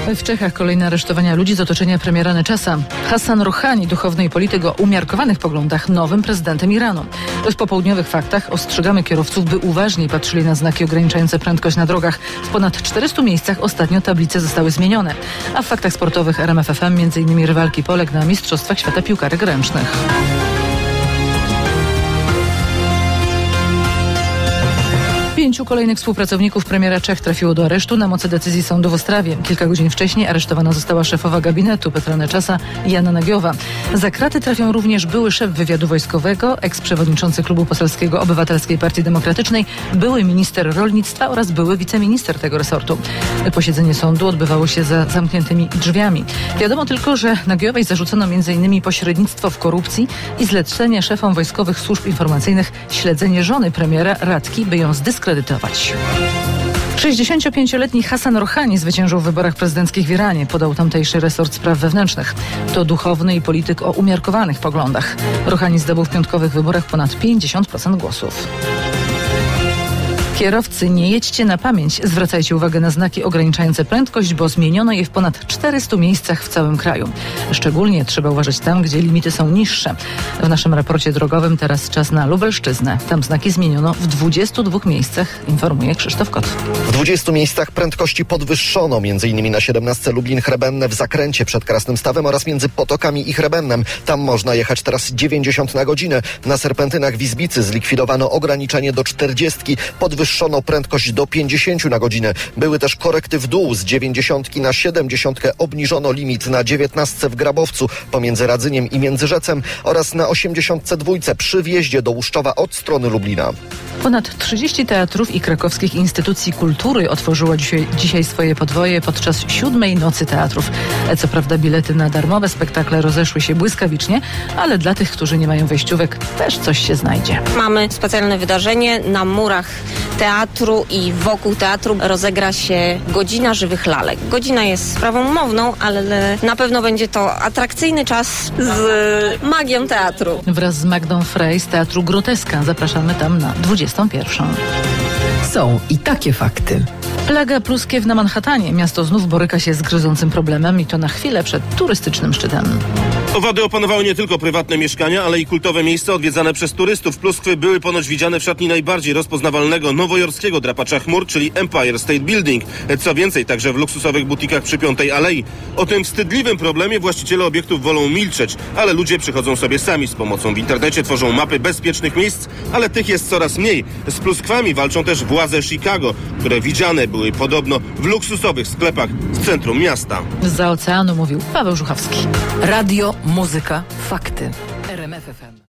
W Czechach kolejne aresztowania ludzi z otoczenia premiera Nečasa. Hasan Rouhani, duchowny i polityk o umiarkowanych poglądach, nowym prezydentem Iranu. W popołudniowych faktach ostrzegamy kierowców, by uważniej patrzyli na znaki ograniczające prędkość na drogach. W ponad 400 miejscach ostatnio tablice zostały zmienione. A w faktach sportowych RMF FM m.in. rywalki Polek na Mistrzostwach Świata Piłkarek Ręcznych. 5 kolejnych współpracowników premiera Czech trafiło do aresztu na mocy decyzji sądu w Ostrawie. Kilka godzin wcześniej aresztowana została szefowa gabinetu Petra Nečasa, Jana Nagyová. Za kraty trafią również były szef wywiadu wojskowego, eksprzewodniczący Klubu Poselskiego Obywatelskiej Partii Demokratycznej, były minister rolnictwa oraz były wiceminister tego resortu. Posiedzenie sądu odbywało się za zamkniętymi drzwiami. Wiadomo tylko, że Nagyowej zarzucono m.in. pośrednictwo w korupcji i zlecenie szefom wojskowych służb informacyjnych śledzenie żony premiera Radki, by ją zdyskredytować. 65-letni Hasan Rouhani zwyciężył w wyborach prezydenckich w Iranie, podał tamtejszy resort spraw wewnętrznych. To duchowny i polityk o umiarkowanych poglądach. Rouhani zdobył w piątkowych wyborach ponad 50% głosów. Kierowcy, nie jedźcie na pamięć. Zwracajcie uwagę na znaki ograniczające prędkość, bo zmieniono je w ponad 400 miejscach w całym kraju. Szczególnie trzeba uważać tam, gdzie limity są niższe. W naszym raporcie drogowym teraz czas na Lubelszczyznę. Tam znaki zmieniono w 22 miejscach, informuje Krzysztof Kot. W 20 miejscach prędkości podwyższono, m.in. na 17 Lublin-Chrebenne w zakręcie przed Krasnym Stawem oraz między Potokami i Chrebennem. Tam można jechać teraz 90 na godzinę. Na serpentynach w Izbicy zlikwidowano ograniczenie do 40, podwyższono prędkość do 50 na godzinę. Były też korekty w dół, z 90 na 70 obniżono limit na 19 w Grabowcu pomiędzy Radzyniem i Międzyrzecem oraz na 82 przy wjeździe do Łuszczowa od strony Lublina. Ponad 30 teatrów i krakowskich instytucji kultury otworzyło dzisiaj swoje podwoje podczas 7. Nocy Teatrów. Co prawda bilety na darmowe spektakle rozeszły się błyskawicznie, ale dla tych, którzy nie mają wejściówek, też coś się znajdzie. Mamy specjalne wydarzenie. Na murach teatru i wokół teatru rozegra się godzina żywych lalek. Godzina jest sprawą umowną, ale na pewno będzie to atrakcyjny czas z magią teatru. Wraz z Magdą Frey z Teatru Groteska zapraszamy tam na 21. Są i takie fakty. Plaga pluskiew na Manhattanie. Miasto znów boryka się z gryzącym problemem i to na chwilę przed turystycznym szczytem. Owady opanowały nie tylko prywatne mieszkania, ale i kultowe miejsca odwiedzane przez turystów. Pluskwy były ponoć widziane w szatni najbardziej rozpoznawalnego nowojorskiego drapacza chmur, czyli Empire State Building. Co więcej, także w luksusowych butikach przy Piątej Alei. O tym wstydliwym problemie właściciele obiektów wolą milczeć, ale ludzie przychodzą sobie sami z pomocą. W internecie tworzą mapy bezpiecznych miejsc, ale tych jest coraz mniej. Z pluskwami walczą też władze Chicago, które widziane były podobno w luksusowych sklepach w centrum miasta. Zza oceanu mówił Paweł Żuchowski. Radio, muzyka, fakty. RMF FM.